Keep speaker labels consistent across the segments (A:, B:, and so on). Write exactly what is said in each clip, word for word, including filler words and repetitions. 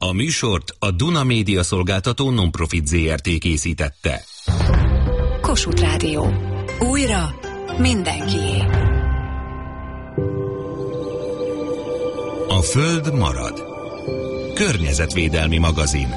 A: A műsort a Duna Média Szolgáltató Non-Profit zé er té készítette.
B: Kossuth Rádió. Újra mindenkié.
A: A Föld marad. Környezetvédelmi magazin.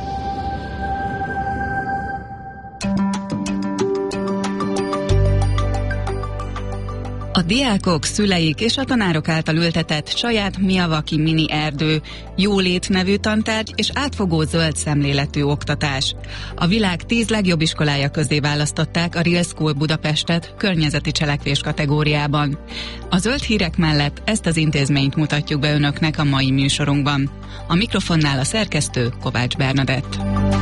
C: A diákok, szüleik és a tanárok által ültetett saját Miyawaki mini erdő, jólét nevű tantárgy és átfogó zöld szemléletű oktatás. A világ tíz legjobb iskolája közé választották a Real School Budapestet környezeti cselekvés kategóriában. A zöld hírek mellett ezt az intézményt mutatjuk be önöknek a mai műsorunkban. A mikrofonnál a szerkesztő Kovács Bernadett.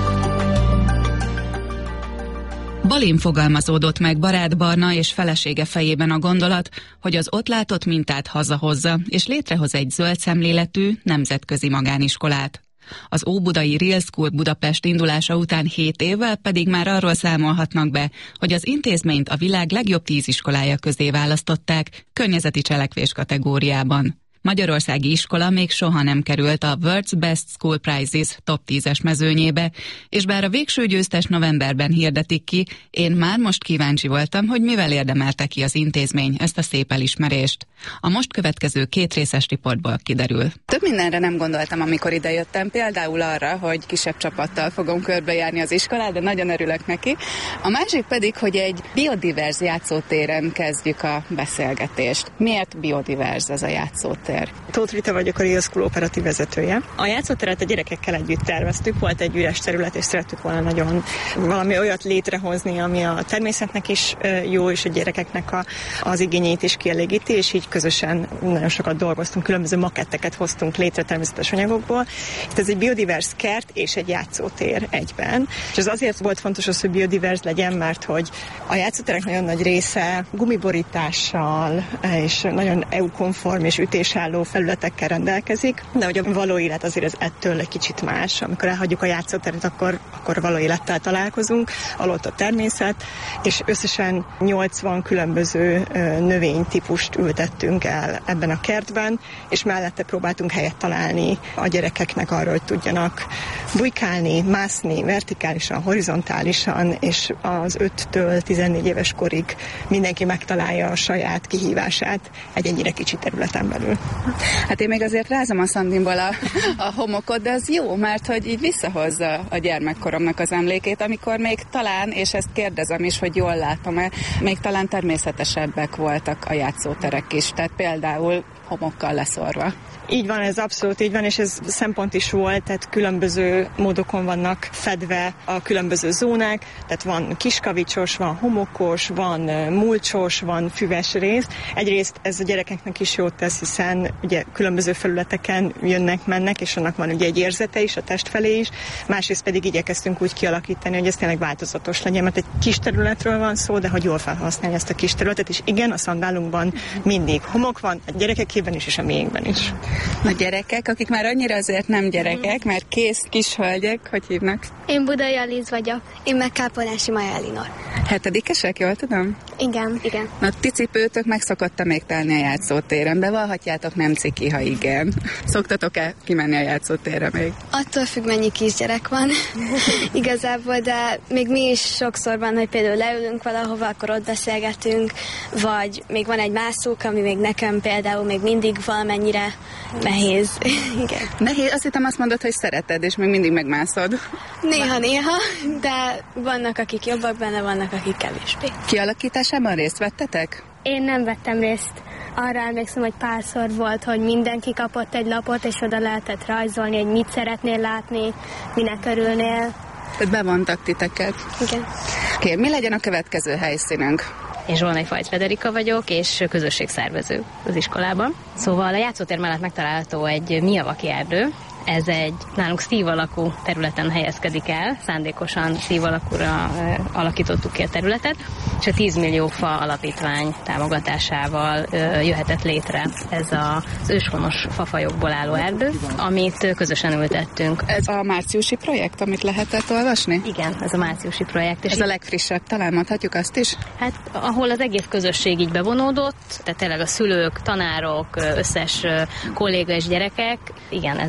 C: Balin fogalmazódott meg barát Barna és felesége fejében a gondolat, hogy az ott látott mintát hazahozza, és létrehoz egy zöld szemléletű, nemzetközi magániskolát. Az óbudai Real School Budapest indulása után hét évvel pedig már arról számolhatnak be, hogy az intézményt a világ legjobb tíz iskolája közé választották környezeti cselekvés kategóriában. Magyarországi iskola még soha nem került a World's Best School Prizes top tízes mezőnyébe, és bár a végső győztes novemberben hirdetik ki, én már most kíváncsi voltam, hogy mivel érdemelte ki az intézmény ezt a szép elismerést. A most következő két részes riportból kiderül.
D: Több mindenre nem gondoltam, amikor idejöttem, például arra, hogy kisebb csapattal fogom körbejárni az iskolát, de nagyon örülök neki. A másik pedig, hogy egy biodiverz játszótéren kezdjük a beszélgetést. Miért biodiverz ez a játszótér?
E: Tóth Rita vagyok, a Real School operatív vezetője. A játszóteret a gyerekekkel együtt terveztük, volt egy üres terület, és szerettük volna nagyon valami olyat létrehozni, ami a természetnek is jó, és a gyerekeknek a, az igényeit is kielégíti, és így közösen nagyon sokat dolgoztunk, különböző maketteket hoztunk létre természetes anyagokból. Itt ez egy biodiverz kert és egy játszótér egyben. És ez azért volt fontos az, hogy biodiverz legyen, mert hogy a játszóterek nagyon nagy része gumiborítással és nagyon é u-konform és ütésálló felületekkel rendelkezik, de hogy a való élet azért ez ettől egy kicsit más. Amikor elhagyjuk a játszóteret, akkor, akkor való élettel találkozunk, alott a természet, és összesen nyolcvan különböző növénytípust ültettünk el ebben a kertben, és mellette próbáltunk helyet találni a gyerekeknek arra, hogy tudjanak bujkálni, mászni vertikálisan, horizontálisan, és az öttől tizennégy éves korig mindenki megtalálja a saját kihívását egy ennyire kicsi területen belül.
D: Hát én még azért rázom a szandimból a, a homokot, de az jó, mert hogy így visszahozza a gyermekkoromnak az emlékét, amikor még talán, és ezt kérdezem is, hogy jól látom-e, még talán természetesebbek voltak a játszóterek is, tehát például homokkal leszorva.
E: Így van, ez abszolút így van, és ez szempont is volt, tehát különböző módokon vannak fedve a különböző zónák, tehát van kiskavicsos, van homokos, van mulcsos, van füves rész. Egyrészt ez a gyerekeknek is jót tesz, hiszen ugye különböző felületeken jönnek, mennek, és annak van ugye egy érzete is, a test felé is. Másrészt pedig igyekeztünk úgy kialakítani, hogy ez tényleg változatos legyen, mert egy kis területről van szó, de hogy jól felhasználni ezt a kis területet, és igen, a szandálunkban mindig homok van, a gyerekekében is, és a miénkben is.
D: A gyerekek, akik már annyira azért nem gyerekek, mert kész kis hölgyek, hogy hívnak?
F: Én Budai Aliz vagyok. Én meg Kápolási Maja Elinor.
D: Hetedikesek, jól tudom?
F: Igen, igen.
D: Na, ti cipőtök meg szokott még telni a játszótéren, bevallhatjátok, nem ciki, ha igen. Szoktatok-e kimenni a játszótérre még?
F: Attól függ, mennyi kisgyerek van igazából, de még mi is sokszor van, hogy például leülünk valahova, akkor ott beszélgetünk, vagy még van egy mászók, ami még nekem például még mindig valamennyire nehéz. Igen.
D: Nehéz? Azt hittem azt mondod, hogy szereted, és még mindig megmászod.
F: Néha-néha, de vannak, akik jobbak benne, vannak, akik kevésbé.
D: Kialakításában részt vettetek?
G: Én nem vettem részt. Arra emlékszem, hogy párszor volt, hogy mindenki kapott egy lapot, és oda lehetett rajzolni, hogy mit szeretnél látni, minek örülnél.
D: Tehát bevontak titeket.
G: Igen.
D: Oké, mi legyen a következő helyszínünk?
H: Én Zsolnai Fajt Federika vagyok, és közösségszervező az iskolában. Szóval a játszótér mellett megtalálható egy Miyawaki erdő. Ez egy nálunk szív alakú területen helyezkedik el, szándékosan szív alakúra e, alakítottuk ki a területet, és a tíz millió fa alapítvány támogatásával e, jöhetett létre ez a, az őshonos fafajokból álló erdő, amit közösen ültettünk.
D: Ez a márciusi projekt, amit lehetett olvasni?
H: Igen, ez a márciusi projekt. És
D: ez a legfrissebb, talán mondhatjuk azt is?
H: Hát, ahol az egész közösség így bevonódott, tehát tényleg a szülők, tanárok, összes kolléga és gyerekek, igen, ez, ez egy ilyen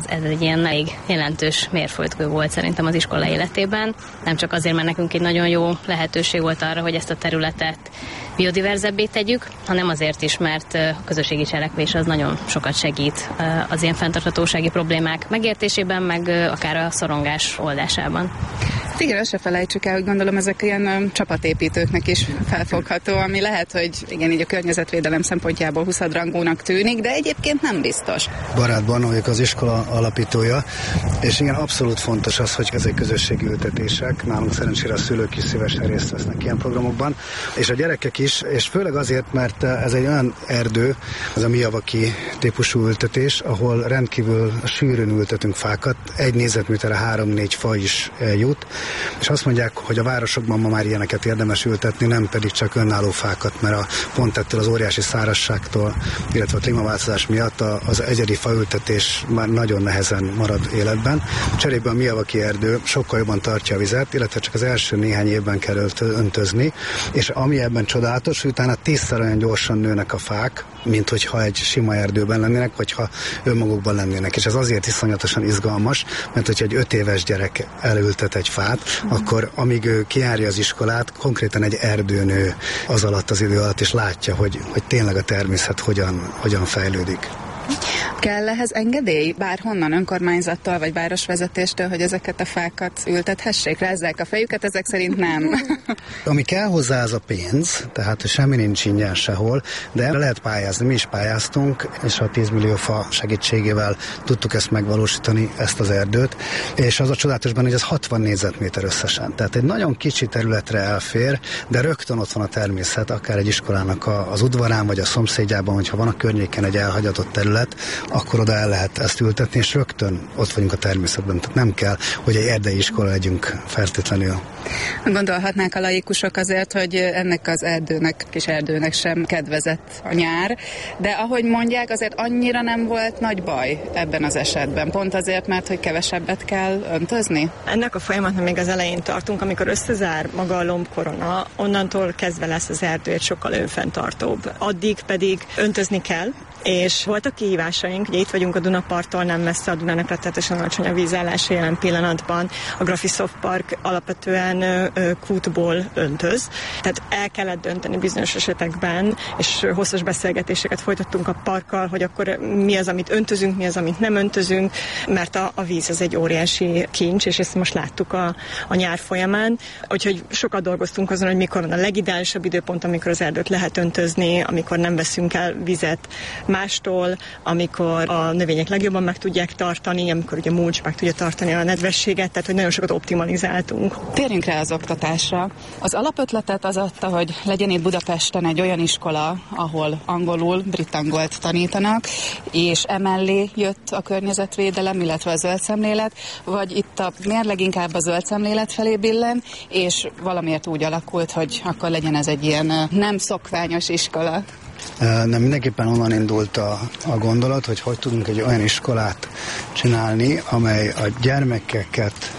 H: ilyen elég jelentős mérföldkő volt szerintem az iskola életében. Nem csak azért, mert nekünk egy nagyon jó lehetőség volt arra, hogy ezt a területet biodiverzebbé tegyük, hanem azért is, mert a közösségi cselekvés az nagyon sokat segít az ilyen fenntarthatósági problémák megértésében, meg akár a szorongás oldásában.
D: Igen, azt se felejtsük el, hogy gondolom ezek ilyen um, csapatépítőknek is felfogható, ami lehet, hogy igen, így a környezetvédelem szempontjából huszadrangúnak tűnik, de egyébként nem biztos.
I: Barát Barna vagyok, az iskola alapítója, és igen, abszolút fontos az, hogy ezek közösségi ültetések, nálunk szerencsére a szülők is szívesen részt vesznek ilyen programokban, és a gyerekek is, és főleg azért, mert ez egy olyan erdő, ez a Miyawaki típusú ültetés, ahol rendkívül sűrűn ültetünk fákat, egy négyzetméterre három-négy fa is jut, és azt mondják, hogy a városokban ma már ilyeneket érdemes ültetni, nem pedig csak önálló fákat, mert a, pont ettől az óriási szárazságtól, illetve a klímaváltozás miatt az egyedi faültetés már nagyon nehezen marad életben. Cserébe a Miyawaki erdő sokkal jobban tartja a vizet, illetve csak az első néhány évben kell öntözni, és ami ebben csodálatos, hogy utána tízszer olyan gyorsan nőnek a fák, mint hogyha egy sima erdőben lennének, vagy ha önmagukban lennének. És ez azért iszonyatosan izgalmas, mert hogyha egy öt éves gyerek elültet egy fát, mm. akkor amíg ő kijárja az iskolát, konkrétan egy erdő nő az alatt az idő alatt, és látja, hogy, hogy tényleg a természet hogyan, hogyan fejlődik.
D: Kell ehhez engedély bárhonnan, önkormányzattól vagy városvezetéstől, hogy ezeket a fákat ültethessék? Rázzák a fejüket, ezek szerint nem.
I: Ami kell hozzá, az a pénz, tehát semmi nincs ingyen sehol, de erre lehet pályázni. Mi is pályáztunk, és a tíz millió fa segítségével tudtuk ezt megvalósítani, ezt az erdőt, és az a csodálatosban, hogy ez hatvan négyzetméter összesen. Tehát egy nagyon kicsi területre elfér, de rögtön ott van a természet, akár egy iskolának a, az udvarán, vagy a szomszédjában, hogyha van a környéken egy elhagyatott terület, akkor oda el lehet ezt ültetni, és rögtön ott vagyunk a természetben. Tehát nem kell, hogy egy erdei iskola legyünk feltétlenül.
D: Gondolhatnák a laikusok azért, hogy ennek az erdőnek, kis erdőnek sem kedvezett a nyár, de ahogy mondják, azért annyira nem volt nagy baj ebben az esetben. Pont azért, mert hogy kevesebbet kell öntözni?
E: Ennek a folyamatnak még az elején tartunk, amikor összezár maga a lombkorona, onnantól kezdve lesz az erdő egy sokkal önfenntartóbb. Addig pedig öntözni kell, és voltak kihívásaink, ugye itt vagyunk a Dunaparttól, nem messze a Dunának rettenetesen alacsony a vízállása jelen pillanatban. A Graphisoft Park alapvetően ö, ö, kútból öntöz, tehát el kellett dönteni bizonyos esetekben, és hosszas beszélgetéseket folytattunk a parkkal, hogy akkor mi az, amit öntözünk, mi az, amit nem öntözünk, mert a, a víz az egy óriási kincs, és ezt most láttuk a, a nyár folyamán. Úgyhogy sokat dolgoztunk azon, hogy mikor van a legideálisabb időpont, amikor az erdőt lehet öntözni, amikor nem veszünk el vizet mástól, amikor a növények legjobban meg tudják tartani, amikor ugye a mulcs meg tudja tartani a nedvességet, tehát hogy nagyon sokat optimalizáltunk.
D: Térjünk rá az oktatásra. Az alapötletet az adta, hogy legyen itt Budapesten egy olyan iskola, ahol angolul, brit angolt tanítanak, és emellé jött a környezetvédelem, illetve a zöld szemlélet, vagy itt a mérleg inkább a zöld szemlélet felé billen, és valamiért úgy alakult, hogy akkor legyen ez egy ilyen nem szokványos iskola.
I: Nem, mindenképpen onnan indult a, a gondolat, hogy hogy tudunk egy olyan iskolát csinálni, amely a gyermekeket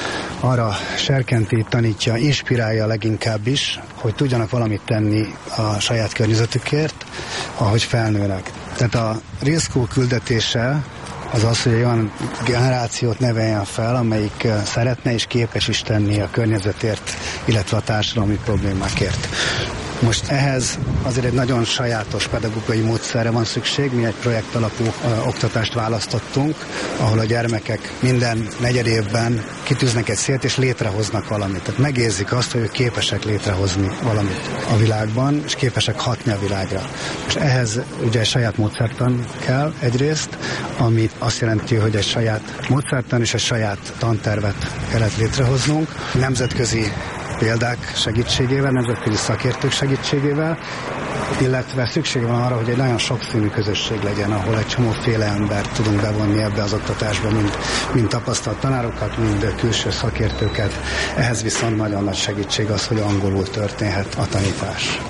I: arra serkenti, tanítja, inspirálja leginkább is, hogy tudjanak valamit tenni a saját környezetükért, ahogy felnőnek. Tehát a Real School küldetése az az, hogy egy olyan generációt neveljen fel, amelyik szeretne és képes is tenni a környezetért, illetve a társadalmi problémákért. Most ehhez azért egy nagyon sajátos pedagógiai módszerre van szükség. Mi egy projekt alapú ö, oktatást választottunk, ahol a gyermekek minden negyed évben kitűznek egy célt és létrehoznak valamit. Tehát megérzik azt, hogy ők képesek létrehozni valamit a világban, és képesek hatni a világra. És ehhez ugye egy saját módszertan kell egyrészt, ami azt jelenti, hogy egy saját módszertan és egy saját tantervet kellett létrehoznunk. Nemzetközi példák segítségével, nemzetközi szakértők segítségével, illetve szükség van arra, hogy egy nagyon sokszínű közösség legyen, ahol egy csomóféle embert tudunk bevonni ebbe az oktatásba, mind, mind tapasztalt tanárokat, mind külső szakértőket. Ehhez viszont nagyon nagy segítség az, hogy angolul történhet a tanítás.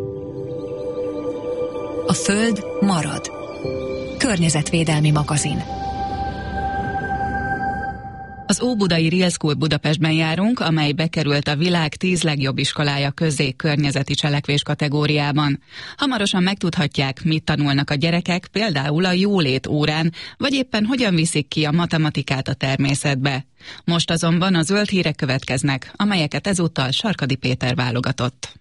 B: A Föld marad. Környezetvédelmi magazin.
C: Az Óbudai Real School Budapestben járunk, amely bekerült a világ tíz legjobb iskolája közé környezeti cselekvés kategóriában. Hamarosan megtudhatják, mit tanulnak a gyerekek, például a jólét órán, vagy éppen hogyan viszik ki a matematikát a természetbe. Most azonban a zöld hírek következnek, amelyeket ezúttal Sarkadi Péter válogatott.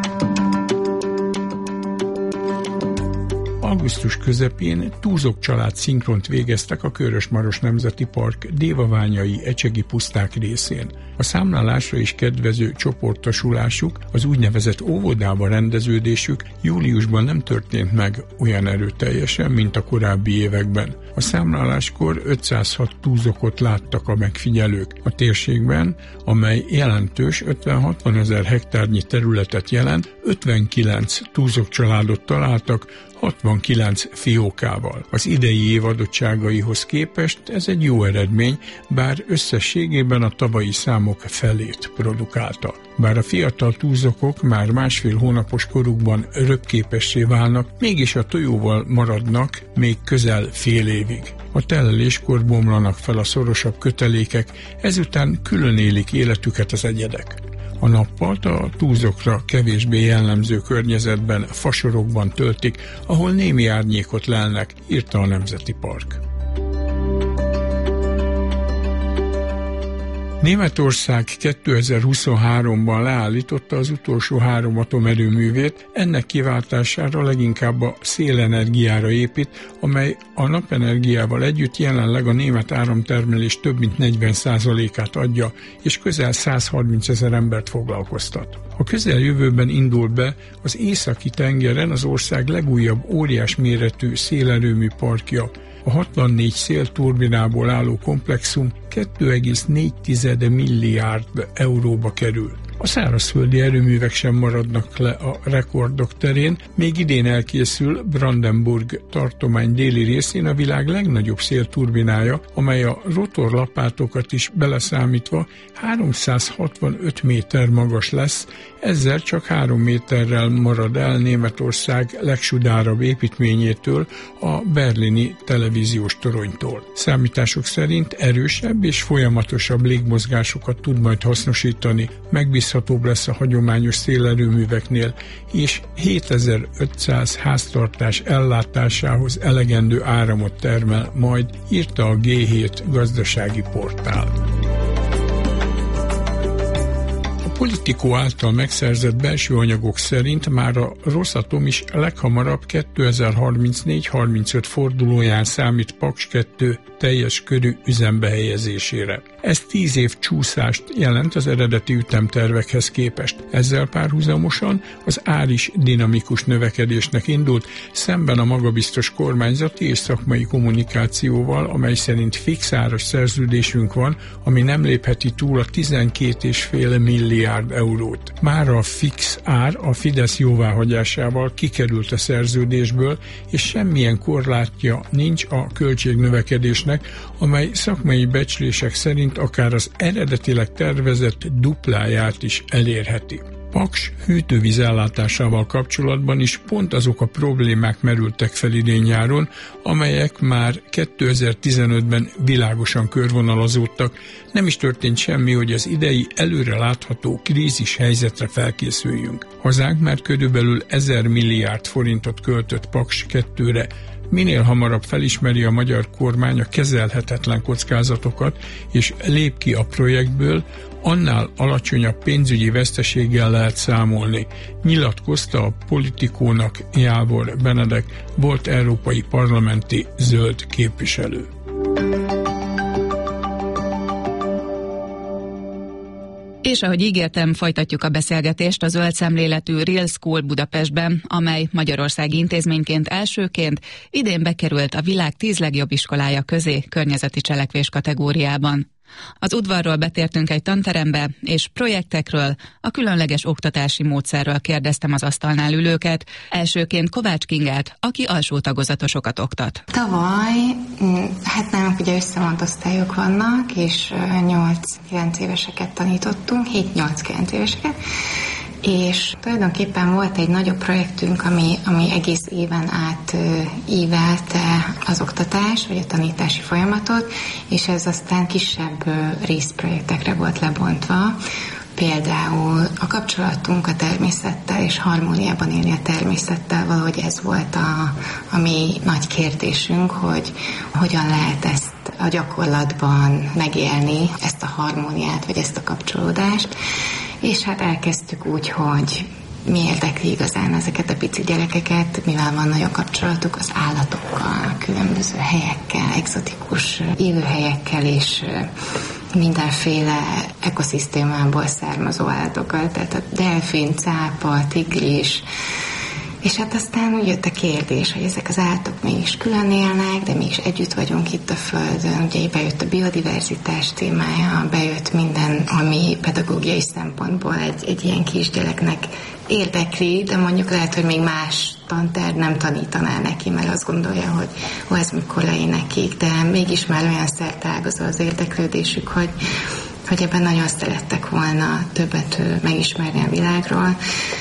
J: Augusztus közepén Túzok család szinkront végeztek a Körös-Maros Nemzeti Park dévaványai ecsegi puszták részén. A számlálásra is kedvező csoportosulásuk, az úgynevezett óvodába rendeződésük júliusban nem történt meg olyan erőteljesen, mint a korábbi években. A számláláskor ötszázhat túzokot láttak a megfigyelők a térségben, amely jelentős ötven-hatvan ezer hektárnyi területet jelent, ötvenkilenc túzok családot találtak, hatvankilenc fiókával. Az idei év adottságaihoz képest ez egy jó eredmény, bár összességében a tavalyi számok felét produkálta. Bár a fiatal túzokok már másfél hónapos korukban röpképessé válnak, mégis a tojóval maradnak még közel fél évig. A teleléskor bomlanak fel a szorosabb kötelékek, ezután külön élik életüket az egyedek. A nappalt a túzokra kevésbé jellemző környezetben, fasorokban töltik, ahol némi árnyékot lelnek, írta a Nemzeti Park. Németország kétezer-huszonháromban leállította az utolsó három atomerőművét, ennek kiváltására leginkább a szélenergiára épít, amely a napenergiával együtt jelenleg a német áramtermelés több mint negyven százalékát adja, és közel százharminc ezer embert foglalkoztat. A közeljövőben indul be az északi tengeren az ország legújabb óriás méretű szélerőmű parkja. A hatvannégy szélturbinából álló komplexum két egész négy milliárd euróba kerül. A szárazföldi erőművek sem maradnak le a rekordok terén, még idén elkészül Brandenburg tartomány déli részén a világ legnagyobb szélturbinája, amely a rotorlapátokat is beleszámítva háromszázhatvanöt méter magas lesz, ezzel csak három méterrel marad el Németország legsudárabb építményétől, a berlini televíziós toronytól. Számítások szerint erősebb és folyamatosabb légmozgásokat tud majd hasznosítani, megbízhatóbb lesz a hagyományos szélerőműveknél, és hétezer-ötszáz háztartás ellátásához elegendő áramot termel majd, írta a gé hét gazdasági portál. A Politico által megszerzett belső anyagok szerint már a Rosatom is leghamarabb kétezer-harmincnégy harmincöt fordulóján számít Paks kettő teljes körű üzembe helyezésére. Ez tíz év csúszást jelent az eredeti ütemtervekhez képest. Ezzel párhuzamosan az ár is dinamikus növekedésnek indult, szemben a magabiztos kormányzati és szakmai kommunikációval, amely szerint fix áras szerződésünk van, ami nem lépheti túl a tizenkét egész öt milliárd eurót. Már a fix ár a Fidesz jóváhagyásával kikerült a szerződésből, és semmilyen korlátja nincs a költségnövekedésnek, amely szakmai becslések szerint akár az eredetileg tervezett dupláját is elérheti. Paks hűtővízellátásával kapcsolatban is pont azok a problémák merültek fel idén-nyáron, amelyek már kétezer-tizenötben világosan körvonalazódtak. Nem is történt semmi, hogy az idei előre látható krízis helyzetre felkészüljünk. Hazánk már körülbelül ezer milliárd forintot költött Paks kettőre, minél hamarabb felismeri a magyar kormány a kezelhetetlen kockázatokat, és lép ki a projektből, annál alacsonyabb pénzügyi veszteséggel lehet számolni, nyilatkozta a Politikónak Jávor Benedek, volt európai parlamenti zöld képviselő.
C: És ahogy ígértem, folytatjuk a beszélgetést a zöld szemléletű Real School Budapestben, amely magyarországi intézményként elsőként idén bekerült a világ tíz legjobb iskolája közé környezeti cselekvés kategóriában. Az udvarról betértünk egy tanterembe, és projektekről, a különleges oktatási módszerről kérdeztem az asztalnál ülőket, elsőként Kovács Kingát, aki alsó tagozatosokat oktat.
K: Tavaly, hát nálunk ugye összevont osztályok vannak, és nyolc-kilenc éveseket tanítottunk, hét-nyolc-kilenc éveseket, és tulajdonképpen volt egy nagyobb projektünk, ami, ami egész éven át ívelte az oktatás, vagy a tanítási folyamatot, és ez aztán kisebb részprojektekre volt lebontva. Például a kapcsolatunk a természettel, és harmóniában élni a természettel, valahogy ez volt a, a mi nagy kérdésünk, hogy hogyan lehet ezt a gyakorlatban megélni, ezt a harmóniát, vagy ezt a kapcsolódást. És hát elkezdtük úgy, hogy mi érdekli igazán ezeket a pici gyerekeket, mivel van nagyon kapcsolatuk az állatokkal, különböző helyekkel, egzotikus élőhelyekkel, és mindenféle ekoszisztémából származó állatokkal, tehát a delfin, cápa, tigris, és hát aztán úgy jött a kérdés, hogy ezek az állatok mégis külön élnek, de mégis együtt vagyunk itt a Földön. Ugye bejött a biodiverzitás témája, bejött minden, ami pedagógiai szempontból egy, egy ilyen kisgyereknek érdekli, de mondjuk lehet, hogy még más tantárgy nem tanítaná neki, mert azt gondolja, hogy ó, ez mikor lejön nekik, de mégis már olyan szertágazó az érdeklődésük, hogy, hogy ebben nagyon szerettek volna többet megismerni a világról.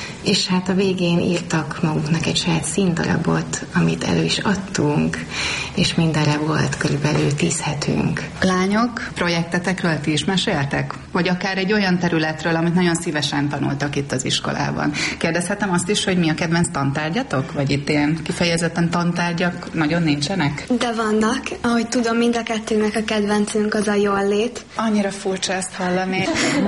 K: És hát a végén írtak maguknak egy saját színdarabot, amit elő is adtunk, és mindenre volt körülbelül tíz hetünk.
D: Lányok, projektetekről ti is meséltek? Vagy akár egy olyan területről, amit nagyon szívesen tanultak itt az iskolában. Kérdezhetem azt is, hogy mi a kedvenc tantárgyatok? Vagy itt ilyen kifejezetten tantárgyak nagyon nincsenek?
F: De vannak. Ahogy tudom, mind a kettőnek a kedvencünk az a jól lét.
D: Annyira furcsa ezt hallani.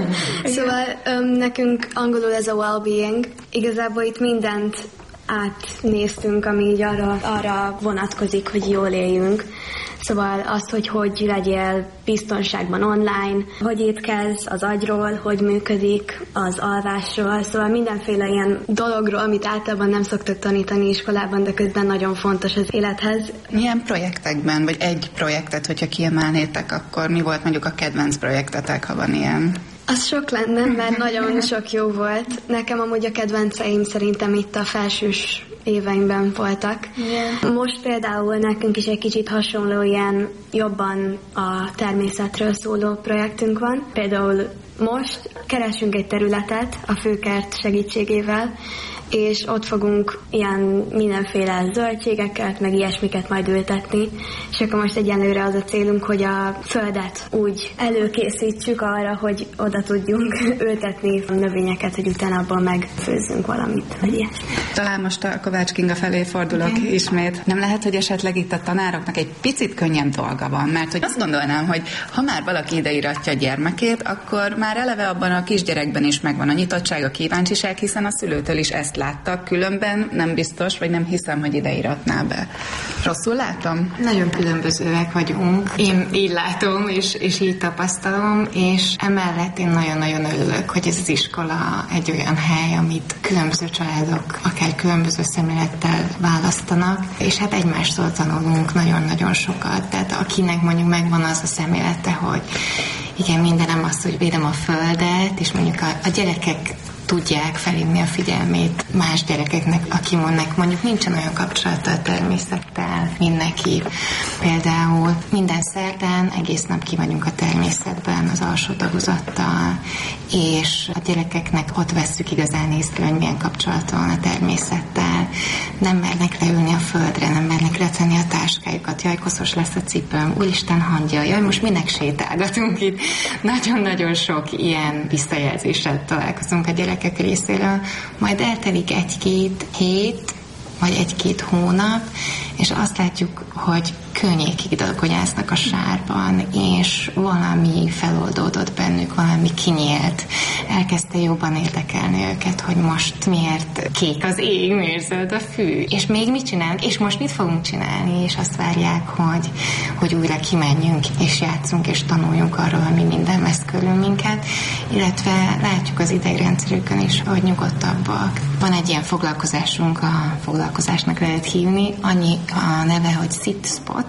F: Szóval um, nekünk angolul ez a well-being. Igazából itt mindent átnéztünk, ami így arra, arra vonatkozik, hogy jól éljünk. Szóval az, hogy hogy legyél biztonságban online, hogy étkezz az agyról, hogy működik az alvásról, szóval mindenféle ilyen dologról, amit általában nem szoktak tanítani iskolában, de közben nagyon fontos az élethez.
D: Milyen projektekben, vagy egy projektet, hogyha kiemelnétek, akkor mi volt mondjuk a kedvenc projektetek, ha van ilyen?
F: Az sok lenne, mert nagyon sok jó volt. Nekem amúgy a kedvenceim szerintem itt a felsős éveimben voltak. Yeah. Most például nekünk is egy kicsit hasonló ilyen jobban a természetről szóló projektünk van. Például most keresünk egy területet a főkert segítségével, és ott fogunk ilyen mindenféle zöldségeket, meg ilyesmiket majd ültetni, és akkor most egyenlőre az a célunk, hogy a földet úgy előkészítsük arra, hogy oda tudjunk ültetni a növényeket, hogy utána abból megfőzzünk valamit, vagy ilyesmi.
D: Talán most a Kovács Kinga felé fordulok okay. ismét. Nem lehet, hogy esetleg itt a tanároknak egy picit könnyebb dolga van, mert hogy azt gondolnám, hogy ha már valaki ideiratja a gyermekét, akkor már eleve abban a kisgyerekben is megvan a nyitottság, a kíváncsiság, hiszen a szülőtől is ezt láttak, különben nem biztos, vagy nem hiszem, hogy ide iratná be. Rosszul látom?
K: Nagyon különbözőek vagyunk. Én így látom, és, és így tapasztalom, és emellett én nagyon-nagyon örülök, hogy ez az iskola egy olyan hely, amit különböző családok akár különböző szemlélettel választanak, és hát egymástól tanulunk nagyon-nagyon sokat. Tehát akinek mondjuk megvan az a szemlélete, hogy igen, mindenem az, hogy védem a földet, és mondjuk a, a gyerekek tudják felhívni a figyelmét más gyerekeknek, akinek mondjuk nincsen olyan kapcsolata a természettel, mint neki. Például minden szerdán egész nap ki vagyunk a természetben, az alsó tagozattal, és a gyerekeknek ott vesszük igazán észre, hogy milyen kapcsolata van a természettel. Nem mernek leülni a földre, nem mernek letenni a táskájukat, jaj, koszos lesz a cipőm, úristen hangja, jaj, most minek sétálgatunk itt. Nagyon-nagyon sok ilyen visszajelzéssel találkozunk a gyerekek részéről, majd eltelik egy-két hét, vagy egy-két hónap, és azt látjuk, hogy könnyékig dalgonyásznak a sárban, és valami feloldódott bennük, valami kinyílt. Elkezdte jobban érdekelni őket, hogy most miért kék az ég, miért zöld a fű, és még mit csinálunk, és most mit fogunk csinálni, és azt várják, hogy, hogy újra kimenjünk, és játszunk, és tanuljunk arról, ami minden vesz körül minket, illetve látjuk az idegrendszerükön is, hogy nyugodtabbak. Van egy ilyen foglalkozásunk, a foglalkozásnak lehet hívni, annyi a neve, hogy sit spots,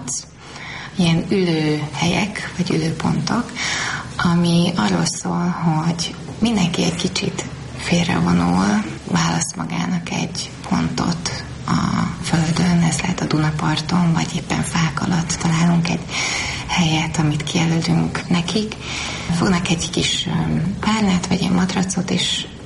K: ilyen ülőhelyek, vagy ülőpontok, ami arról szól, hogy mindenki egy kicsit félrevonul, választ magának egy pontot a földön, ez lehet a Dunaparton, vagy éppen fák alatt találunk egy helyet, amit kijelölünk nekik. Fognak egy kis párnát, vagy egy matracot, és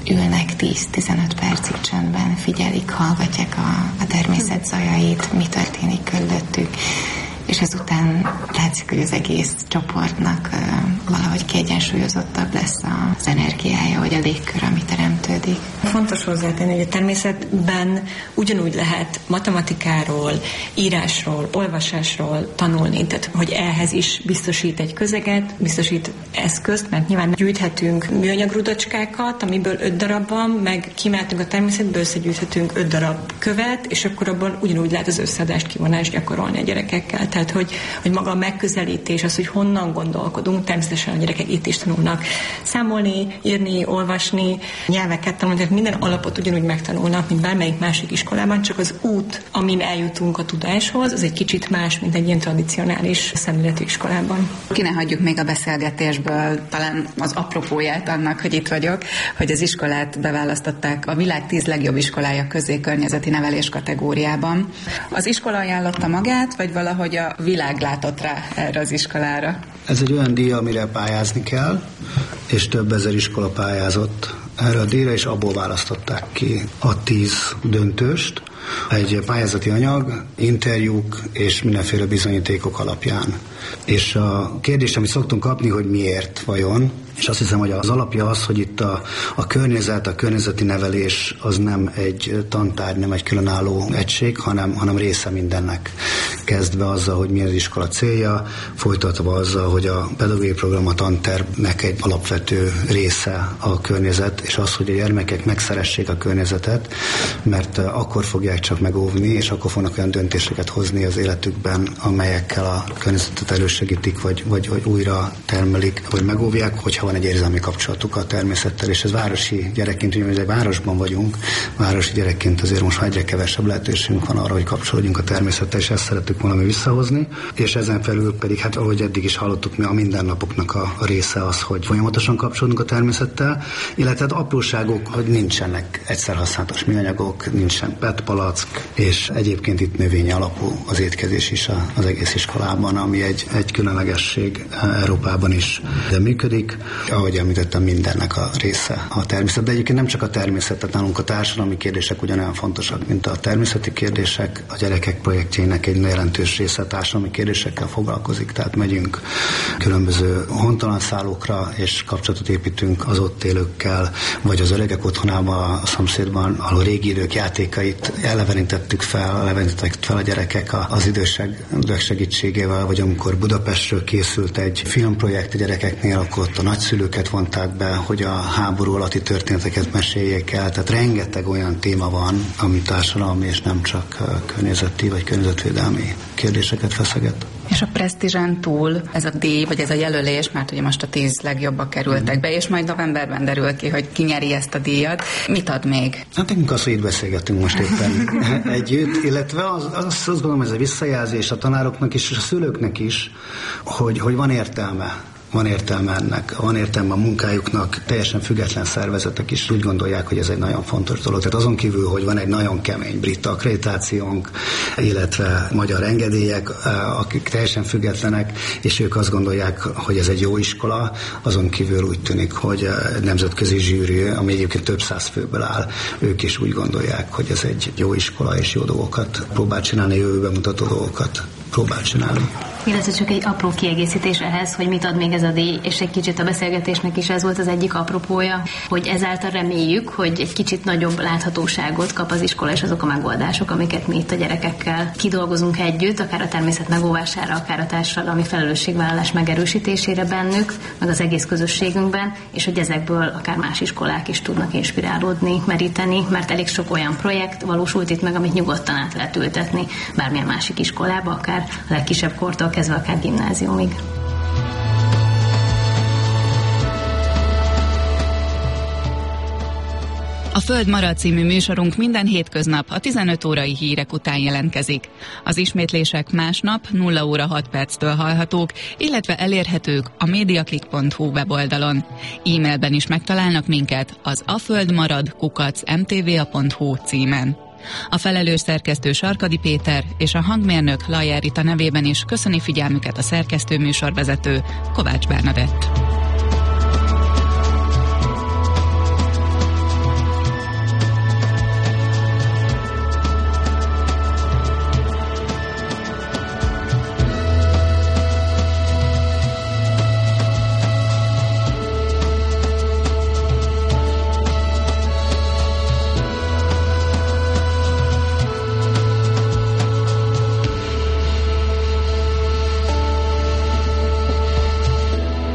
K: ülnek tíz-tizenöt percig csöndben, figyelik, hallgatják a, a természet zajait, mi történik körülöttük, és ezután látszik, hogy az egész csoportnak uh, valahogy kiegyensúlyozottabb lesz az energiája, vagy a légkör, ami teremtődik.
E: Fontos hozzátenni, hogy a természetben ugyanúgy lehet matematikáról, írásról, olvasásról tanulni, tehát hogy ehhez is biztosít egy közeget, biztosít eszközt, mert nyilván gyűjthetünk műanyag rudacskákat, amiből öt darab van, meg kimehetünk a természetből, összegyűjthetünk öt darab követ, és akkor abban ugyanúgy lehet az összeadást, kivonást gyakorolni a gyerekekkel. Tehát, hogy, hogy maga a megközelítés, az, hogy honnan gondolkodunk, természetesen a gyerekek itt is tanulnak számolni, írni, olvasni, nyelveket tanulni, tehát minden alapot ugyanúgy megtanulnak, mint bármelyik másik iskolában, csak az út, amin eljutunk a tudáshoz, az egy kicsit más, mint egy ilyen tradicionális szemléletű iskolában.
D: Ki ne hagyjuk még a beszélgetésből talán az apropóját annak, hogy itt vagyok, hogy az iskolát beválasztották a világ tíz legjobb iskolája közé környezeti nevelés kategóriában. Az iskola ajánlotta magát, vagy valahogy a világ látott rá erre az iskolára?
I: Ez egy olyan díj, amire pályázni kell, és több ezer iskola pályázott erre a díjra, és abból választották ki a tíz döntőst. Egy pályázati anyag, interjúk és mindenféle bizonyítékok alapján. És a kérdés, amit szoktunk kapni, hogy miért vajon, és azt hiszem, hogy az alapja az, hogy itt a, a környezet, a környezeti nevelés az nem egy tantárgy, nem egy különálló egység, hanem, hanem része mindennek. Kezdve azzal, hogy mi az iskola célja, folytatva azzal, hogy a pedagógiai program, a tantervnek egy alapvető része a környezet, és az, hogy a gyermekek megszeressék a környezetet, mert akkor fogják csak megóvni, és akkor fognak olyan döntéseket hozni az életükben, amelyekkel a környezetet elősegítik, vagy, vagy, vagy újra termelik, vagy megóvják, hogyha van egy érzelmi kapcsolatuk a természettel, és ez városi gyerekként, ugye, hogy egy városban vagyunk, városi gyerekként azért most már egyre kevesebb lehetőségünk van arra, hogy kapcsolódjunk a természettel, és ezt szerettük valami visszahozni, és ezen felül pedig, hát ahogy eddig is hallottuk, mi a mindennapoknak a, a része az, hogy folyamatosan kapcsolódunk a természettel, illetve hát apróságok, hogy nincsenek egyszerhasználatos műanyagok, nincsen pé é té palack, és egyébként itt növényi alapú az étkezés is az egész iskolában, ami egy, egy különlegesség Európában is de működik. Ahogy említettem, mindennek a része a természet, de egyébként nem csak a természet, tehát nálunk a társadalmi kérdések ugyanolyan fontosak, mint a természeti kérdések. A gyerekek projektjének egy jelentős része a társadalmi kérdésekkel foglalkozik, tehát megyünk különböző hontalanszállókra, és kapcsolatot építünk az ott élőkkel, vagy az öregek otthonában, a szomszédban, ahol régi idők játékait elevenítettük fel, elevenítettek fel a gyerekek az idősek segítségével, vagy amikor Budapestről készült egy filmprojekt a gyerekeknél, akkor ott a nagyszülőket vonták be, hogy a háború alatti történeteket meséljék el. Tehát rengeteg olyan téma van, ami társadalmi és nem csak környezeti vagy környezetvédelmi kérdéseket feszeget.
D: És a presztízsen túl ez a díj, vagy ez a jelölés, mert ugye most a tíz legjobbak kerültek be, és majd novemberben derül ki, hogy ki nyeri ezt a díjat. Mit ad még?
I: Hát nekünk az, hogy itt beszélgetünk most éppen együtt, illetve az, az, azt gondolom, ez a visszajelzés a tanároknak is, és a szülőknek is, hogy, hogy van értelme. Van értelme ennek, van értelme a munkájuknak, teljesen független szervezetek is úgy gondolják, hogy ez egy nagyon fontos dolog. Tehát azon kívül, hogy van egy nagyon kemény brit akkreditációnk, illetve magyar engedélyek, akik teljesen függetlenek, és ők azt gondolják, hogy ez egy jó iskola, azon kívül úgy tűnik, hogy egy nemzetközi zsűri, ami egyébként több száz főből áll, ők is úgy gondolják, hogy ez egy jó iskola, és jó dolgokat próbál csinálni, jövőbe mutató dolgokat próbál csinálni.
H: Illetve csak egy apró kiegészítés ehhez, hogy mit ad még ez a díj, és egy kicsit a beszélgetésnek is ez volt az egyik apropója, hogy ezáltal reméljük, hogy egy kicsit nagyobb láthatóságot kap az iskola, és azok a megoldások, amiket mi itt a gyerekekkel kidolgozunk együtt, akár a természet megóvására, akár a társadalmi felelősségvállalás megerősítésére bennük, meg az egész közösségünkben, és hogy ezekből akár más iskolák is tudnak inspirálódni, meríteni, mert elég sok olyan projekt valósult itt meg, amit nyugodtan át lehet ültetni bármilyen másik iskolába, akár a legkisebb kortól kezdve akár gimnáziumig.
C: A Föld marad című műsorunk minden hétköznap a tizenöt órai hírek után jelentkezik. Az ismétlések másnap nulla óra hat perctől hallhatók, illetve elérhetők a mediaclick pont hu weboldalon. E-mailben is megtalálnak minket az aföldmarad kukac em té vé á pont hu címen. A felelős szerkesztő Sarkadi Péter és a hangmérnök Lajer Rita nevében is köszöni figyelmüket a szerkesztő műsorvezető Kovács Bernadett.